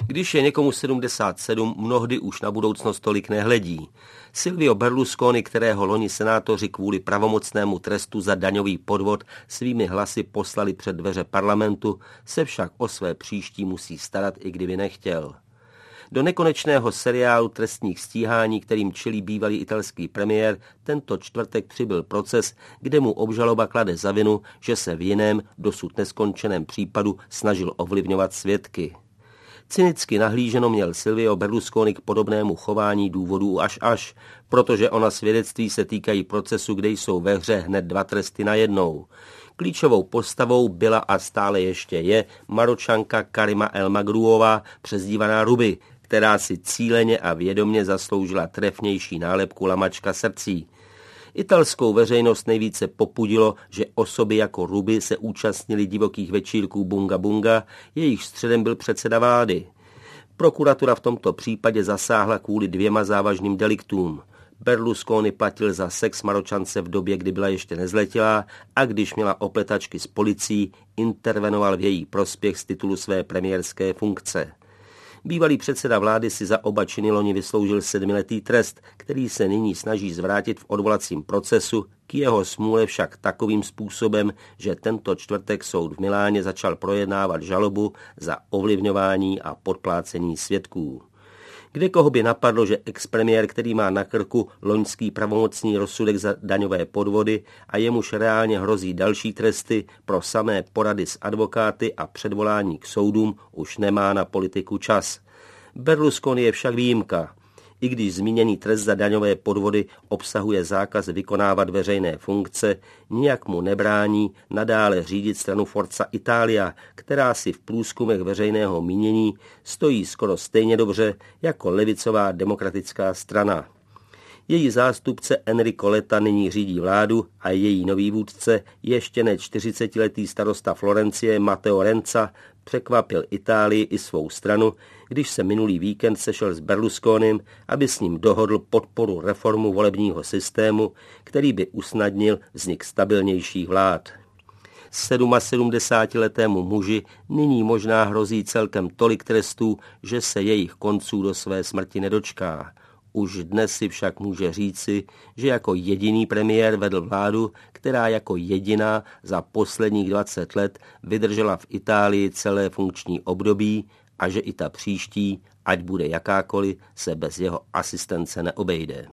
Když je někomu 77, mnohdy už na budoucnost tolik nehledí. Silvio Berlusconi, kterého loni senátoři kvůli pravomocnému trestu za daňový podvod svými hlasy poslali před dveře parlamentu, se však o své příští musí starat, i kdyby nechtěl. Do nekonečného seriálu trestních stíhání, kterým čelí bývalý italský premiér, tento čtvrtek přibyl proces, kde mu obžaloba klade za vinu, že se v jiném, dosud neskončeném případu snažil ovlivňovat svědky. Cynicky nahlíženo měl Silvio Berlusconi k podobnému chování důvodů až, protože ona svědectví se týkají procesu, kde jsou ve hře hned dva tresty najednou. Klíčovou postavou byla a stále ještě je Maročanka Karima El Magruová, přezdívaná Ruby, která si cíleně a vědomě zasloužila trefnější nálepku lamačka srdcí. Italskou veřejnost nejvíce popudilo, že osoby jako Ruby se účastnili divokých večírků Bunga Bunga, jejich středem byl předseda vlády. Prokuratura v tomto případě zasáhla kvůli 2 závažným deliktům. Berlusconi platil za sex Maročance v době, kdy byla ještě nezletilá, a když měla opletačky s policií, intervenoval v její prospěch z titulu své premiérské funkce. Bývalý předseda vlády si za oba činy loni vysloužil 7letý trest, který se nyní snaží zvrátit v odvolacím procesu, k jeho smůle však takovým způsobem, že tento čtvrtek soud v Miláně začal projednávat žalobu za ovlivňování a podplácení svědků. Kde koho by napadlo, že expremiér, který má na krku loňský pravomocný rozsudek za daňové podvody a jemuž reálně hrozí další tresty, pro samé porady s advokáty a předvolání k soudům už nemá na politiku čas. Berlusconi je však výjimka. I když zmíněný trest za daňové podvody obsahuje zákaz vykonávat veřejné funkce, nijak mu nebrání nadále řídit stranu Forza Italia, která si v průzkumech veřejného mínění stojí skoro stejně dobře jako levicová demokratická strana. Její zástupce Enrico Letta nyní řídí vládu a její nový vůdce, ještě ne 40letý starosta Florencie Matteo Renza, překvapil Itálii i svou stranu, když se minulý víkend sešel s Berlusconim, aby s ním dohodl podporu reformu volebního systému, který by usnadnil vznik stabilnějších vlád. 77letému muži nyní možná hrozí celkem tolik trestů, že se jejich konců do své smrti nedočká. Už dnes si však může říci, že jako jediný premiér vedl vládu, která jako jediná za posledních 20 let vydržela v Itálii celé funkční období a že i ta příští, ať bude jakákoliv, se bez jeho asistence neobejde.